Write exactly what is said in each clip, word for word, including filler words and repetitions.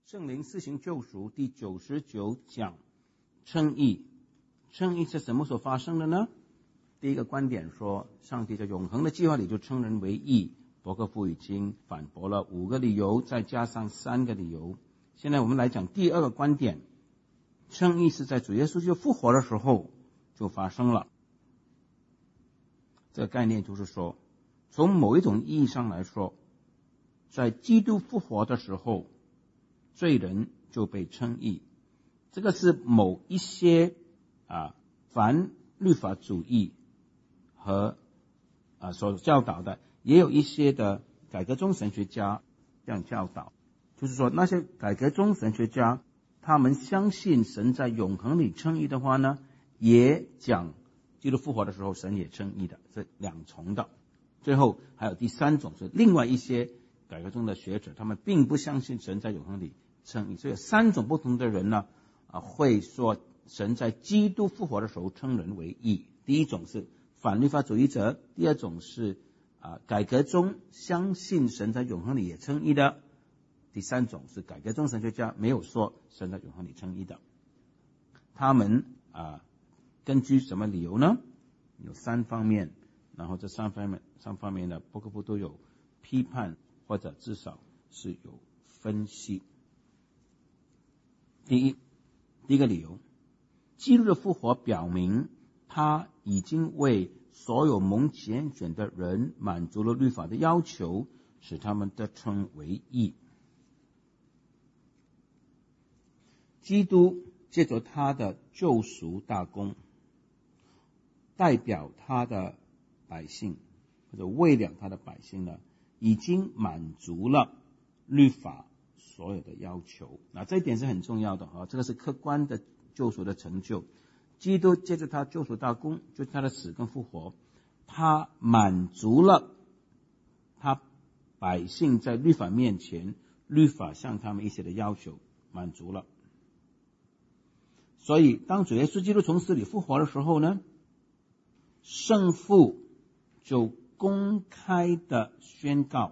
圣灵施行救赎第九十九讲称义。称义是什么时候发生的呢？第一个观点说，上帝在永恒的计划里就称人为义。伯克夫已经反驳了五个理由，再加上三个理由。现在我们来讲第二个观点，称义是在主耶稣就复活的时候就发生了。这个概念就是说，从某一种意义上来说，在基督复活的时候，罪人就被称义。这个是某一些啊反律法主义和啊所教导的，也有一些的改革宗神学家这样教导，就是说那些改革宗神学家他们相信神在永恒里称义的话呢，也讲基督复活的时候神也称义的，是两重的。最后还有第三种，是另外一些改革宗的学者，他们并不相信神在永恒里称义。所以三种不同的人呢啊会说神在基督复活的时候称人为义。第一种是反律法主义者，第二种是啊改革宗相信神在永恒里也称义的，第三种是改革宗神学家没有说神在永恒里称义的。他们啊根据什么理由呢？有三方面，然后这三方面三方面的伯克夫都有批判，或者至少是有分析。第一，第一个理由，基督的复活表明他已经为所有蒙拣选的人满足了律法的要求，使他们得称为义。基督借着他的救赎大功，代表他的百姓，或者为了他的百姓呢，已经满足了律法所有的要求。那这一点是很重要的啊，这个是客观的救赎的成就。基督借着他救赎大功，就是他的死跟复活，他满足了他百姓在律法面前律法向他们一些的要求，满足了。所以当主耶稣基督从死里复活的时候呢，圣父就公开的宣告，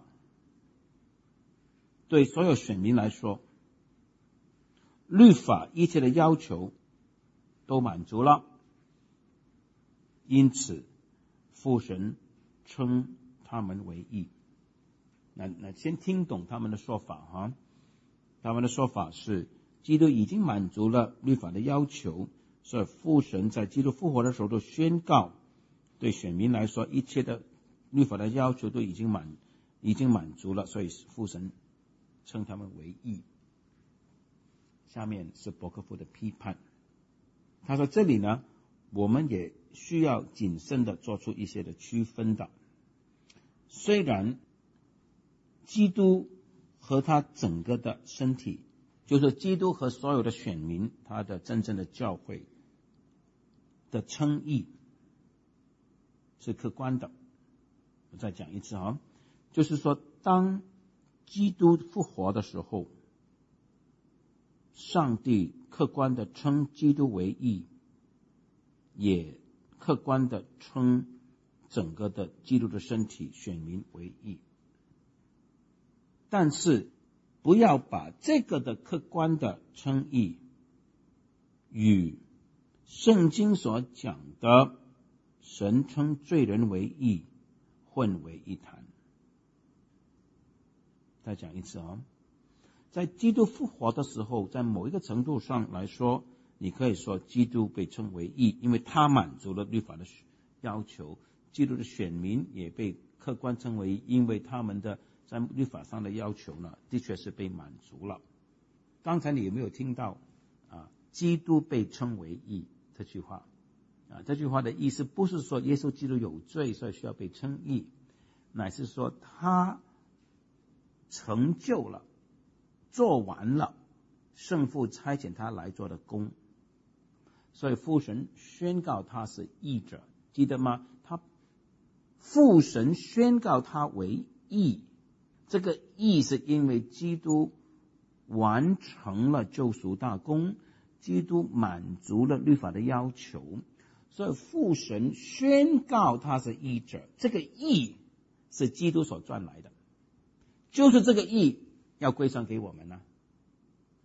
对所有选民来说，律法一切的要求都满足了，因此父神称他们为义。那那先听懂他们的说法哈，他们的说法是基督已经满足了律法的要求，所以父神在基督复活的时候都宣告，对选民来说一切的律法的要求都已经满已经满足了，所以父神称他们为义。下面是伯克夫的批判，他说这里呢我们也需要谨慎的做出一些的区分的。虽然基督和他整个的身体，就是基督和所有的选民，他的真正的教会的称义是客观的。我再讲一次啊，就是说当基督复活的时候，上帝客观的称基督为义，也客观的称整个的基督的身体选民为义。但是不要把这个的客观的称义与圣经所讲的神称罪人为义混为一谈。再讲一次啊，在基督复活的时候，在某一个程度上来说，你可以说基督被称为义，因为他满足了律法的要求。基督的选民也被客观称为义，因为他们的在律法上的要求呢，的确是被满足了。刚才你有没有听到啊？基督被称为义这句话啊？这句话的意思不是说耶稣基督有罪，所以需要被称义，乃是说他成就了、做完了圣父差遣他来做的工，所以父神宣告他是义者，记得吗？他父神宣告他为义，这个义是因为基督完成了救赎大功，基督满足了律法的要求，所以父神宣告他是义者。这个义是基督所赚来的，就是这个义要归上给我们呢、啊。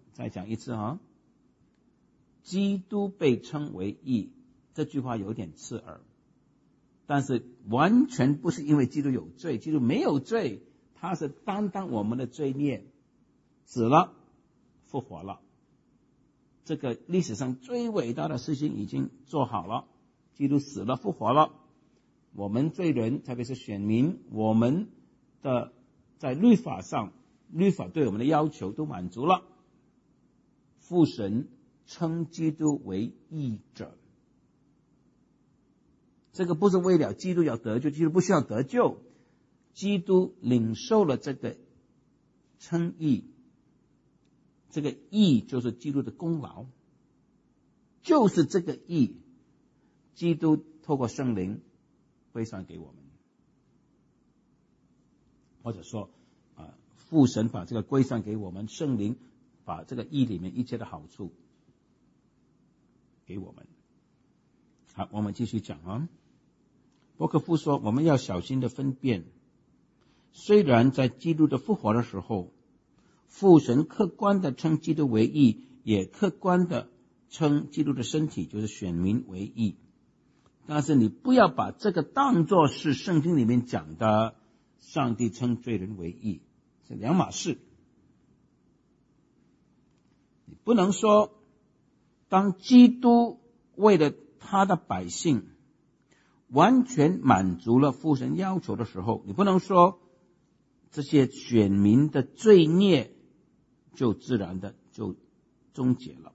再讲一次啊，基督被称为义，这句话有点刺耳，但是完全不是因为基督有罪，基督没有罪，他是担当我们的罪孽，死了复活了，这个历史上最伟大的事情已经做好了，基督死了复活了，我们罪人特别是选民，我们的在律法上，律法对我们的要求都满足了，父神称基督为义者，这个不是为了基督要得救，基督不需要得救，基督领受了这个称义，这个义就是基督的功劳，就是这个义，基督透过圣灵归算给我们，或者说啊，父神把这个归算给我们，圣灵把这个义里面一切的好处给我们。好，我们继续讲啊。伯克夫说，我们要小心的分辨，虽然在基督的复活的时候，父神客观的称基督为义，也客观的称基督的身体就是选民为义，但是你不要把这个当作是圣经里面讲的上帝称罪人为义，是两码事。你不能说当基督为了他的百姓完全满足了父神要求的时候，你不能说这些选民的罪孽就自然的就终结了。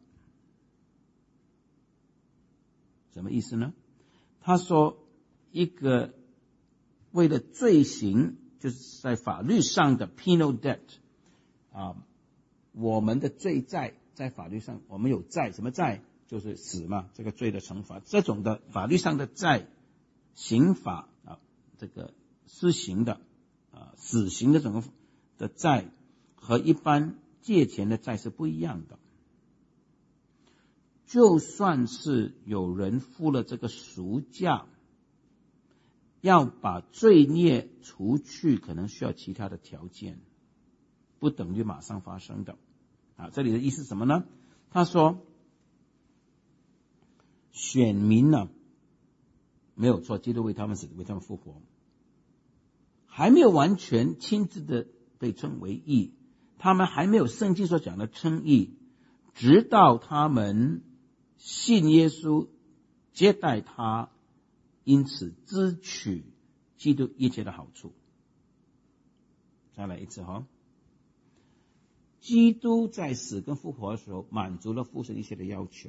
什么意思呢？他说一个为了罪行，就是在法律上的 penal debt 啊，我们的罪债在法律上我们有债，什么债？就是死嘛，这个罪的惩罚，这种的法律上的债，刑法啊，这个施行的啊死刑的这种的债和一般借钱的债是不一样的。就算是有人付了这个赎价，要把罪孽除去，可能需要其他的条件，不等于马上发生的。啊，这里的意思是什么呢？他说，选民呢没有错，基督为他们死，为他们复活，还没有完全亲自的被称为义，他们还没有圣经所讲的称义，直到他们信耶稣，接待他，因此支取基督一切的好处。再来一次哈，基督在死跟复活的时候满足了父神一切的要求，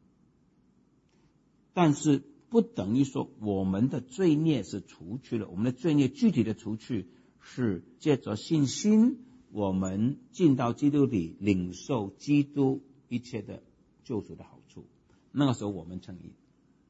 但是不等于说我们的罪孽是除去了，我们的罪孽具体的除去是借着信心，我们进到基督里，领受基督一切的救赎的好处，那个时候我们称义。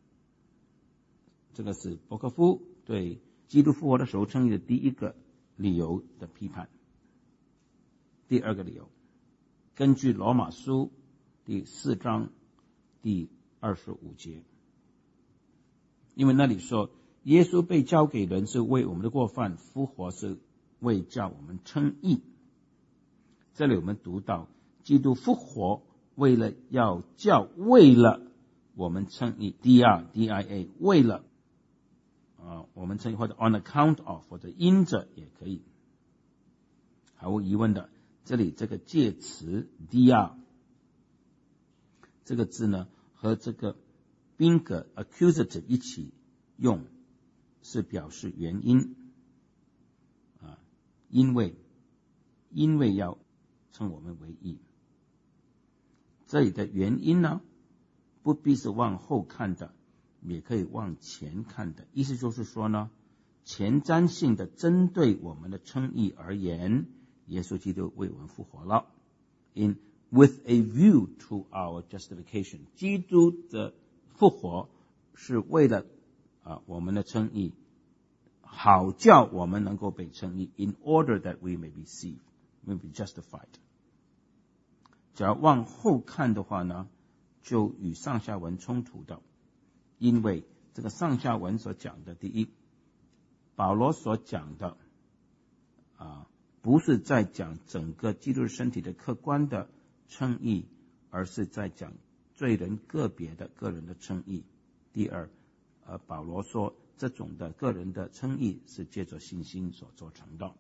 这个是伯克夫对基督复活的时候称义的第一个理由的批判。第二个理由，根据罗马书第四章第二十五节，因为那里说耶稣被交给人是为我们的过犯，复活是为叫我们称义。这里我们读到基督复活为了要叫为了我们称义 D R D I A 为了呃我们称义，或者 on account of 或者因着也可以。毫无疑问的，这里这个介词 D R 这个字呢和这个宾格 accusative 一起用，是表示原因啊，因为因为要称我们为义。这里的原因呢，不必是往后看的，也可以往前看的。意思就是说呢，前瞻性的针对我们的称义而言，耶稣基督为我们复活了。In with a view to our justification， 基督的复活是为了啊我们的称义，好叫我们能够被称义 ，in order that we may be saved, may be justified。只要往后看的话呢，就与上下文冲突的，因为这个上下文所讲的，第一，保罗所讲的啊，不是在讲整个基督身体的客观的称义，而是在讲罪人个别的个人的称义。第二，呃，保罗说这种的个人的称义是借着信心所做成的。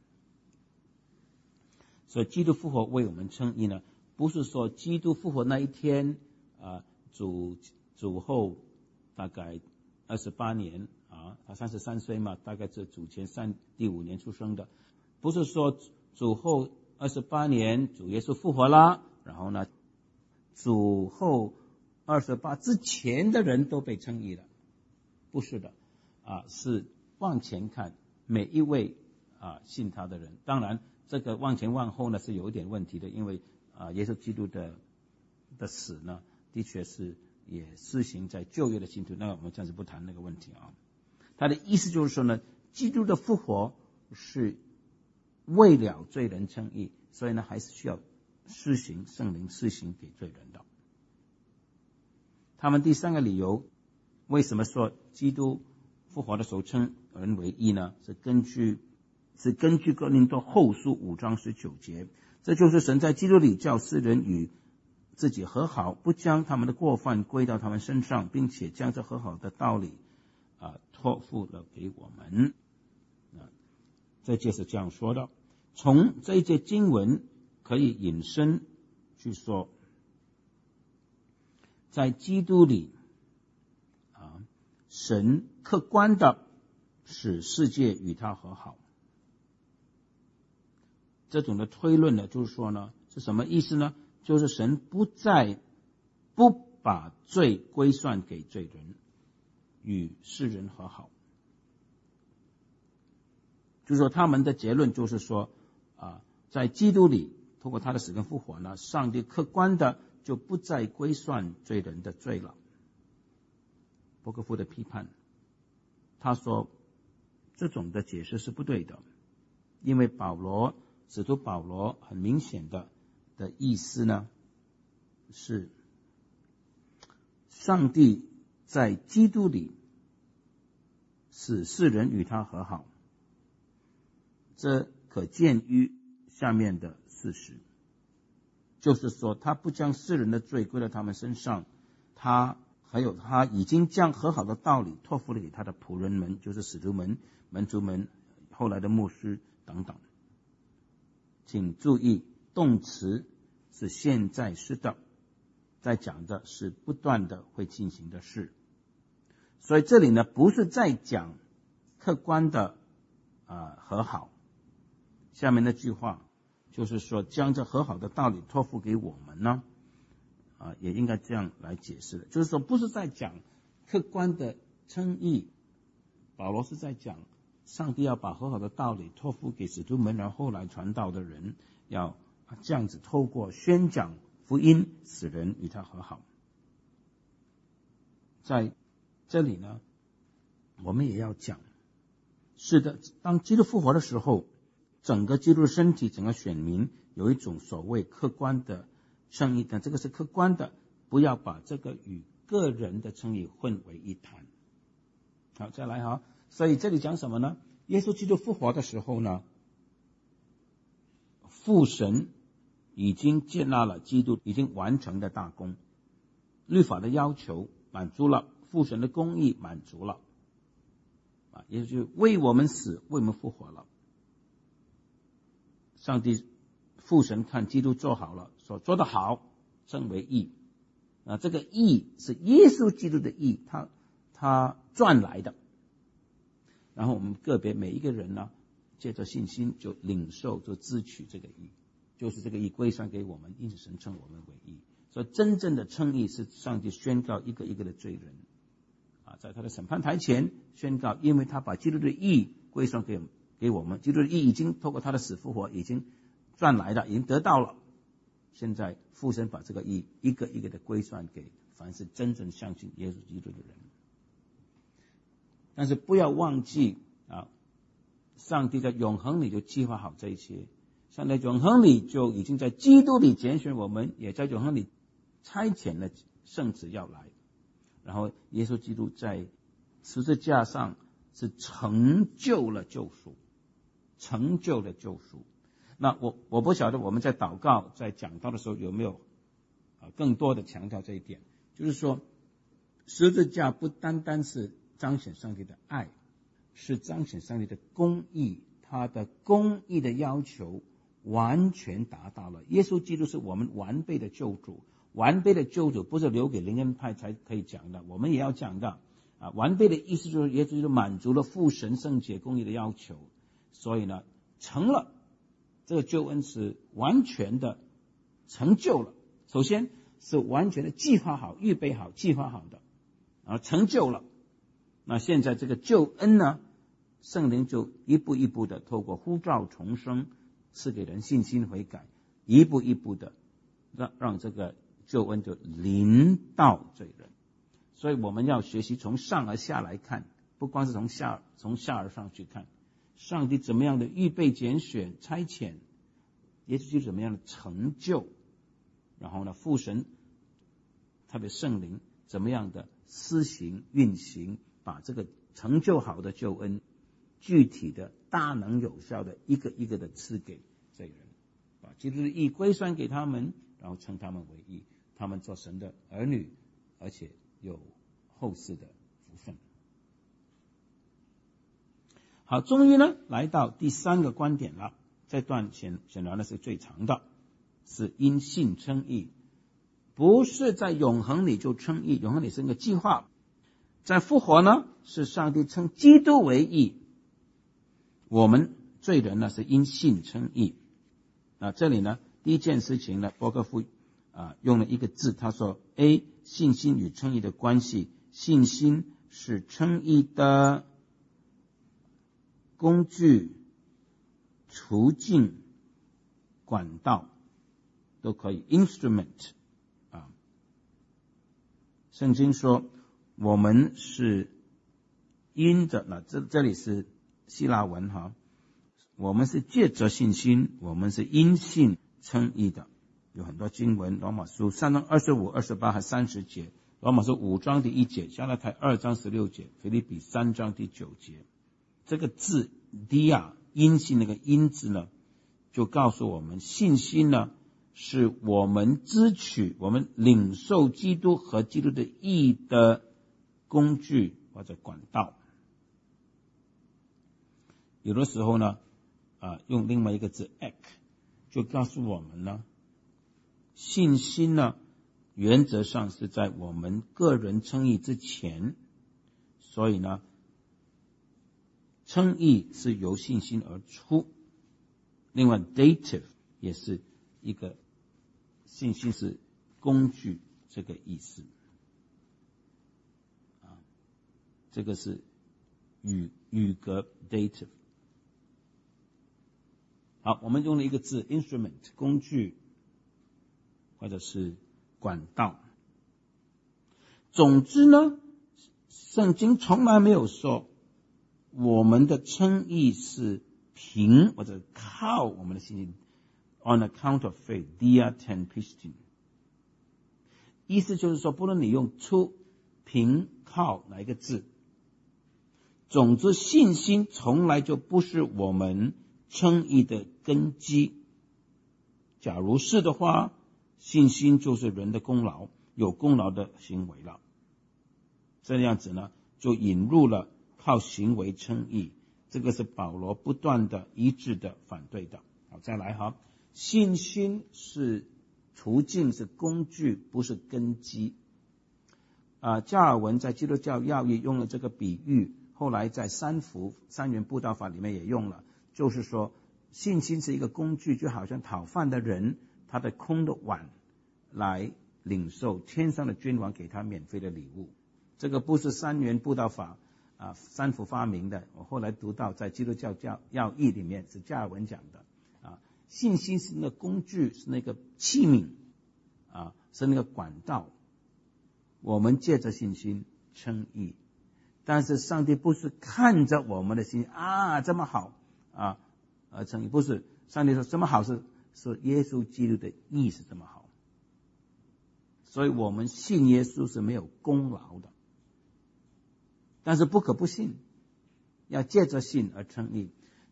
所以基督复活为我们称义呢，不是说基督复活那一天，啊、呃，主主后大概二十八年啊，他三十三岁嘛，大概是主前三第五年出生的，不是说主后二十八年主耶稣复活啦，然后呢，主后二十八之前的人都被称义了，不是的，啊，是往前看每一位啊信他的人，当然。这个往前往后呢是有一点问题的，因为啊，耶稣基督的的死呢，的确是也施行在旧约的信徒，那我们暂时不谈那个问题啊。他的意思就是说呢，基督的复活是为了罪人称义，所以呢还是需要施行圣灵施行给罪人的。他们第三个理由，为什么说基督复活的时候称人为义呢？是根据是根据哥林多后书五章十九节，这就是神在基督里叫世人与自己和好，不将他们的过犯归到他们身上，并且将这和好的道理啊托付了给我们。啊，这就是这样说的。从这一节经文可以引申去说，在基督里啊，神客观的使世界与他和好。这种的推论呢，就是说呢，是什么意思呢？就是神不再不把罪归算给罪人，与世人和好。就是说他们的结论就是说啊，在基督里通过他的死跟复活呢，上帝客观的就不再归算罪人的罪了。伯克夫的批判，他说这种的解释是不对的，因为保罗使徒保罗很明显的的意思呢，是上帝在基督里使世人与他和好，这可见于下面的事实，就是说他不将世人的罪归到他们身上，他还有他已经将和好的道理托付了给他的仆人们，就是使徒们、门徒们、后来的牧师等等。请注意，动词是现在式的，在讲的是不断的会进行的事。所以这里呢，不是在讲客观的呃和好。下面那句话就是说，将这和好的道理托付给我们呢，啊、呃，也应该这样来解释的，就是说不是在讲客观的称义，保罗是在讲上帝要把和好的道理托付给使徒们，然后来传道的人，要这样子透过宣讲福音，使人与他和好。在这里呢，我们也要讲，是的，当基督复活的时候，整个基督的身体，整个选民有一种所谓客观的称义，但这个是客观的，不要把这个与个人的称义混为一谈。好，再来哈。所以这里讲什么呢？耶稣基督复活的时候呢，父神已经接纳了基督已经完成的大功，律法的要求满足了，父神的公义满足了，啊，也就是为我们死，为我们复活了。上帝父神看基督做好了，说做得好，称为义。啊，这个义是耶稣基督的义，他他赚来的。然后我们个别每一个人呢，借着信心就领受，就支取这个义，就是这个义归算给我们，因此神称我们为义。所以真正的称义是上帝宣告一个一个的罪人，啊，在他的审判台前宣告，因为他把基督的义归算给给我们，基督的义已经透过他的死复活已经赚来的，已经得到了。现在父神把这个义一个一个的归算给凡是真正相信耶稣基督的人。但是不要忘记啊，上帝在永恒里就计划好这一切，上帝在永恒里就已经在基督里拣选我们，也在永恒里差遣了圣子要来。然后耶稣基督在十字架上是成就了救赎，成就了救赎。 那我我不晓得我们在祷告在讲道的时候有没有啊更多的强调这一点，就是说十字架不单单是彰显上帝的爱，是彰显上帝的公义，他的公义的要求完全达到了。耶稣基督是我们完备的救主，完备的救主不是留给灵恩派才可以讲的，我们也要讲的啊。完备的意思就是耶稣基督满足了父神圣洁公义的要求，所以呢成了这个救恩是完全的成就了。首先是完全的计划好、预备好、计划好的，然后成就了。那现在这个救恩呢，圣灵就一步一步的透过呼召重生，赐给人信心悔改，一步一步的让让这个救恩就临到罪人。所以我们要学习从上而下来看，不光是从下从下而上去看，上帝怎么样的预备拣选差遣，耶稣基督怎么样的成就，然后呢父神特别圣灵怎么样的施行运行，把这个成就好的救恩具体的大能有效的一个一个的赐给罪人，把基督的义归算给他们，然后称他们为义，他们做神的儿女，而且有后世的福分。好，终于呢来到第三个观点了，这段显显然呢是最长的，是因信称义，不是在永恒里就称义，永恒里是一个计划，在复活呢是上帝称基督为义，我们罪人呢是因信称义。啊，这里呢第一件事情呢，波克夫啊用了一个字，他说 A 信心与称义的关系，信心是称义的工具、途径、管道都可以 instrument 啊。圣经说我们是因着，那这这里是希腊文哈，我们是借着信心，我们是因信称义的。有很多经文，罗马书三章二十五、二十八和三十节，罗马书五章第一节，加拉太二章十六节，腓立比三章第九节。这个字 dia 因信那个因字呢，就告诉我们信心呢是我们支取、我们领受基督和基督的义的工具或者管道。有的时候呢啊，用另外一个字 ek 就告诉我们呢，信心呢原则上是在我们个人称义之前，所以呢称义是由信心而出。另外 dative 也是一个信心是工具这个意思啊，这个是语语格 dative。好，我们用了一个字 instrument 工具或者是管道。总之呢，圣经从来没有说我们的称义是凭或者靠我们的信心 on account of faith dia ten pistin， 意思就是说不论你用出凭靠哪一个字，总之信心从来就不是我们称义的根基。假如是的话，信心就是人的功劳，有功劳的行为了，这样子呢就引入了靠行为称义，这个是保罗不断的一致的反对的。好，再来哈，信心是途径，是工具，不是根基。啊，加尔文在基督教要义用了这个比喻，后来在三福三元布道法里面也用了，就是说信心是一个工具，就好像讨饭的人他的空的碗来领受天上的君王给他免费的礼物。这个不是三元布道法啊三福发明的，我后来读到在基督教教要义里面是加尔文讲的啊，信心是那个工具，是那个器皿啊，是那个管道，我们借着信心称义。但是上帝不是看着我们的心啊这么好啊而称义，不是，上帝说这么好是是耶稣基督的义是这么好，所以我们信耶稣是没有功劳的，但是不可不信，要借着信而称义。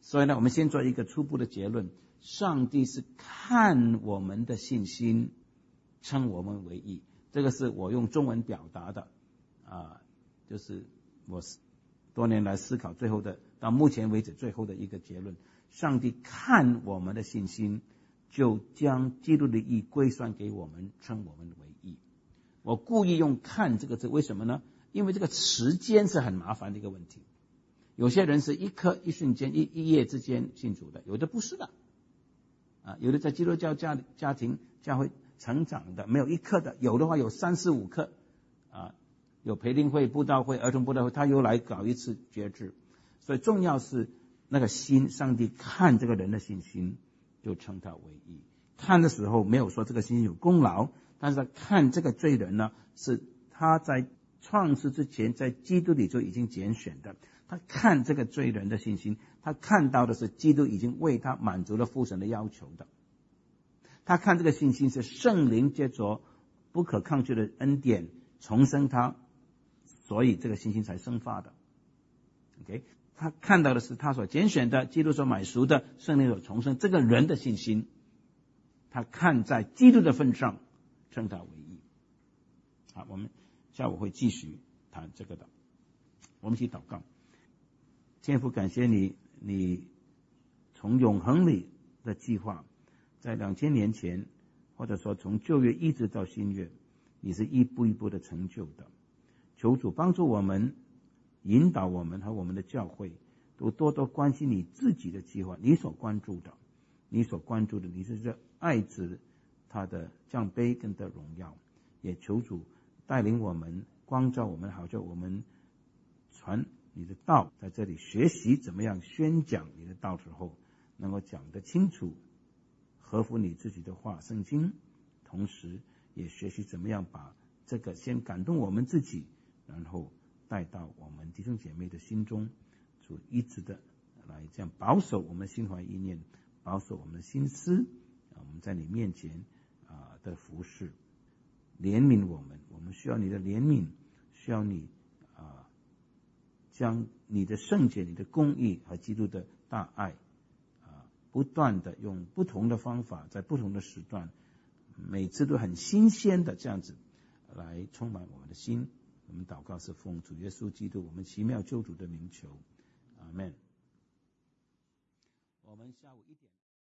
所以呢，我们先做一个初步的结论：上帝是看我们的信心，称我们为义。这个是我用中文表达的，啊，就是我多年来思考最后的，到目前为止最后的一个结论：上帝看我们的信心，就将基督的义归算给我们，称我们为义。我故意用看这个字，为什么呢？因为这个时间是很麻烦的一个问题。有些人是一刻一瞬间一一夜之间信主的，有的不是的，啊，有的在基督教家家庭教会成长的，没有一刻的，有的话有三四五刻，啊，有培灵会、布道会、儿童布道会，他又来搞一次决志。所以重要是那个心，上帝看这个人的信心，就称他为义。看的时候没有说这个信心有功劳，但是他看这个罪人呢，是他在创世之前在基督里就已经拣选的。他看这个罪人的信心，他看到的是基督已经为他满足了父神的要求的。他看这个信心是圣灵借着不可抗拒的恩典重生他，所以这个信心才生发的。OK， 他看到的是他所拣选的，基督所买赎的，圣灵所重生这个人的信心。他看在基督的份上，称他为义。好，我们下午会继续谈这个的。我们一起祷告。天父，感谢你，你从永恒里的计划，在两千年前，或者说从旧约一直到新约，你是一步一步的成就的。求主帮助我们，引导我们和我们的教会都多多关心你自己的计划，你所关注的，你所关注的，你是这爱子他的降卑跟的荣耀。也求主带领我们，光照我们，好叫我们传你的道，在这里学习怎么样宣讲你的道之后，能够讲得清楚，合乎你自己的话圣经，同时也学习怎么样把这个先感动我们自己，然后带到我们弟兄姐妹的心中，主一直的来这样保守我们心怀意念，保守我们的心思，我们在你面前啊的服事，怜悯我们，我们需要你的怜悯，需要你啊将你的圣洁、你的公义和基督的大爱啊不断的用不同的方法，在不同的时段，每次都很新鲜的这样子来充满我们的心。我们祷告是奉主耶稣基督我们奇妙救主的名求，阿们。我们下午一点。